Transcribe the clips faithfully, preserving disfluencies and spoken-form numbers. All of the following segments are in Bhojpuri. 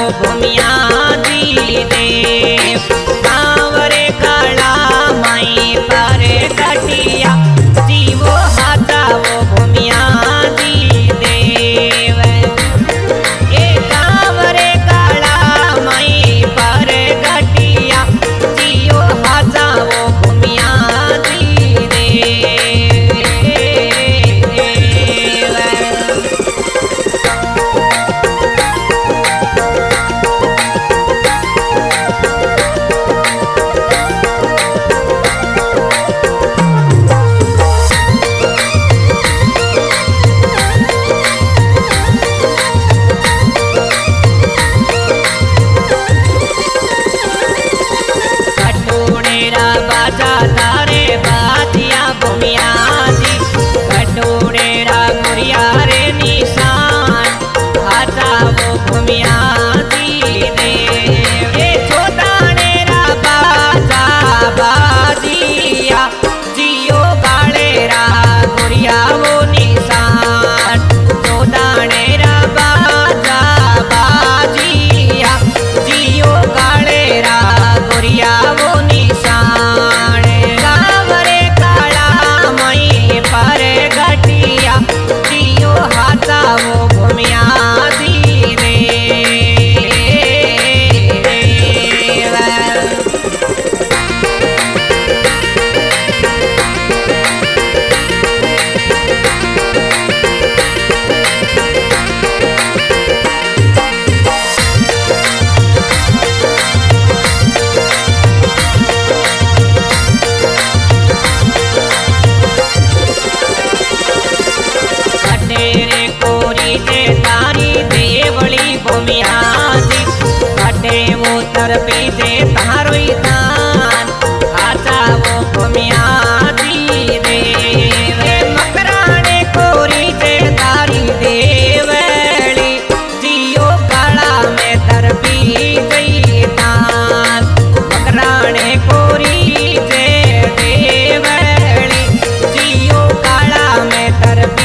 वो भूमिया दी देव कांवरे काला माई पर कटिया जीवो हाथा वो भूमिया दी देव ए कांवरे काला माई पर कटिया जियो हाथा वो भूमिया दी देव बाजा तारे बाजिया भूमिया दी कटोरेरा गुड़िया रे निशान हाथा वो भूमिया दी देव ए छोटानेरा बाजा बाजिया जियो गाड़ेरा गुड़िया वो निशान छोटानेरा बाजा बाजिया जियो गाड़ेरा गुड़िया वो वो भूमिया दी देव कटेरे कोरी जे तारी देवली भूमिया दी कटे वो तरपी जे तारोई दान हाथा वो भूमिया दी देव मकराने कोरी जे तारी देवली जियो काला में तरपी जई दान मकराने कोरी जे देवली जियो काला में तरपी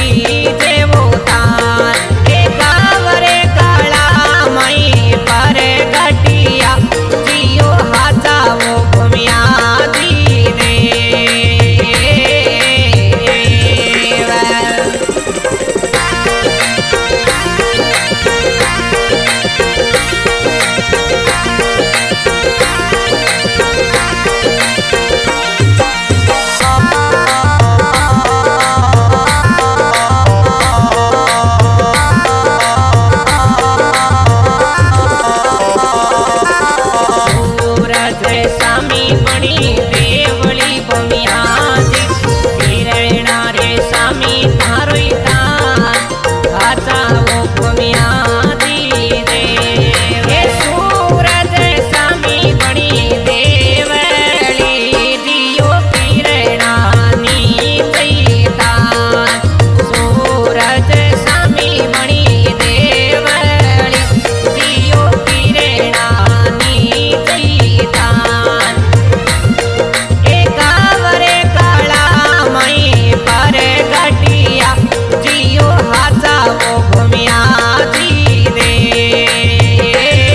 सामी बड़ी देवली भूमिया दी हिरणा रे सामी तारोई दान हाथा वो भूमिया दी देव ए सूरज सामी बड़ी देवली जियो हिरणा नी दान सूरज सामी बड़ी देवली जियो हिरणा नी दान जियो हाथा वो भूमिया दी देव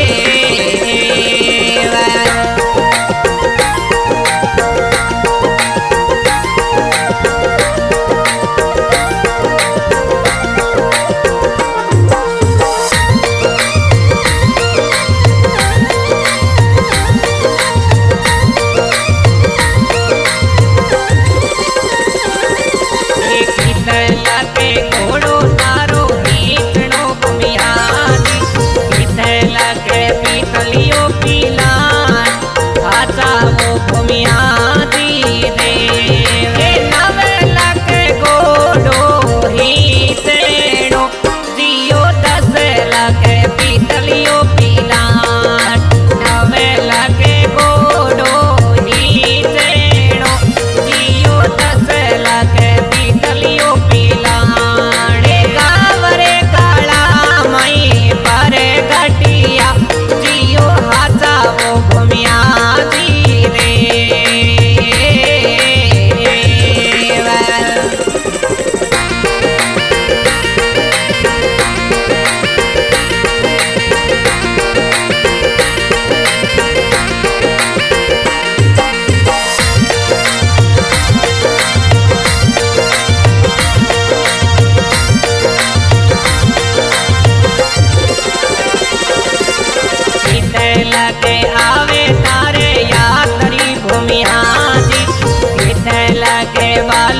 घोड़ो तारो नीचनो भूमिया दी पीतला के पीतलियो पीलान हाथा वो भूमिया दी देव नवला के घोड़ो ही तेणो जियो दसला के पीतलियो पीलान नवला के घोड़ो ही तेणो जियो दसला के पीतलियो पीलान पर कटिया जियो हाथा वो के आवे तारे यात्री भूमिहारी विठल के बाद